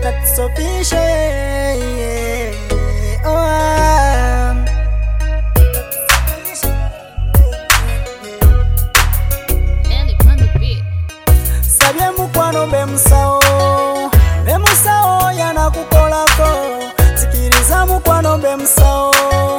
That's official, yeah. Nelly on the beat. Sabye mukwano bemusao yanakukolako. Sikiriza mukwano bemusao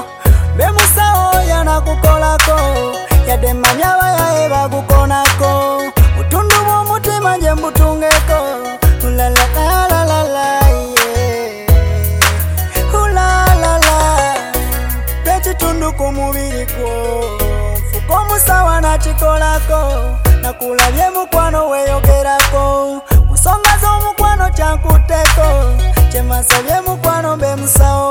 yanakukolako. Yadde manyaba yae bagukonako. Butundu bw'omutima nje mbutungeko. La la la la la la, yeah. La la la. Bekitundu ku mubiri gwo nfuka omusawa nakikolako. Nakulabye mukwano weyogerako. Musonga z'omukwano kyankuteko. Kyembasabye mukwano bemusao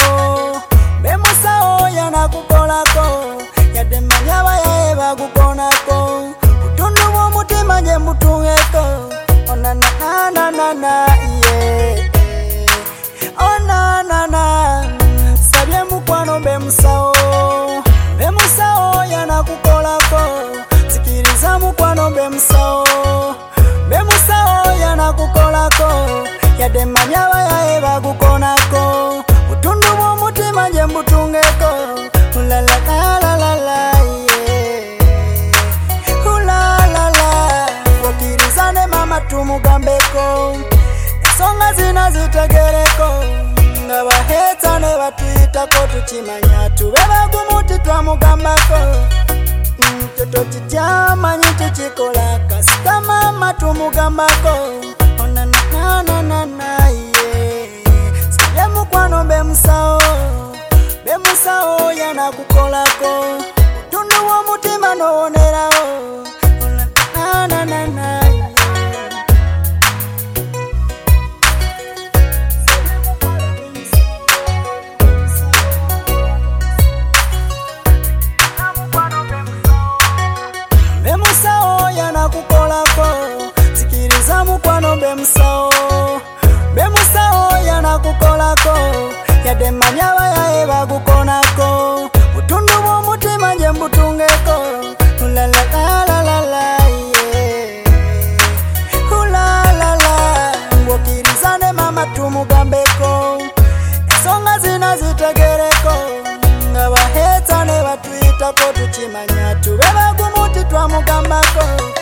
yanakukolako. Yadde manyaba yae bagukonako. Butundu bw'omutima nje mbutungeko. Oh na na na na na, yeah. Oh na na na. Sabye mukwano bemusao yanakukolako. Sikiriza mukwano bemusao yanakukolako. Yadde manyaba yae bagukonako. Butundu bw'omutima nje mbutungeko. La la la la la la, yeah. La la la. Okirizane mama tumugambeko. Ensonga zina zitegereko. Nga bahetane batuyitako tukimanya. Tube bagumu titwamugambako. Toto kityamanyi tekikola kasita mama tumugambako. Oh na na na na na, yeah. Sabye mukwano bemusao yanakukolako. Butundu bw'omutima n'owonerawo. Oh na na na na, yeah. Bemusao yanakukolako. Sikiriza mukwano bemusao yanakukolako. Yadde manyaba yae bagukonako. Butundu bw'omutima nje mbutungeko. La la la la la la, yeah. La la la. Okirizane mama tumugambeko. Ensonga zina zitegereko. Nga bahetane batuyitako tukimanya. Tube bagumu titwamugambako.